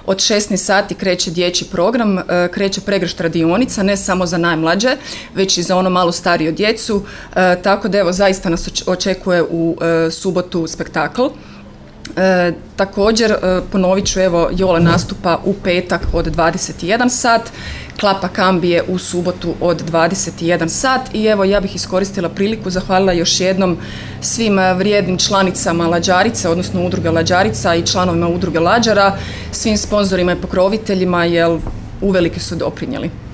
od 16 sati kreće dječji program, kreće pregršt radionica, ne samo za najmlađe, već i za ono malo stariju djecu, tako da evo zaista nas očekuje u subotu spektakl. Također ponovit ću, evo Jole nastupa u petak od 21 sat, Klapa Kambije u subotu od 21 sat i evo ja bih iskoristila priliku, zahvalila još jednom svim vrijednim članicama Lađarice, odnosno udruge Lađarica i članovima udruge Lađara, svim sponzorima i pokroviteljima jer uvelike su doprinijeli.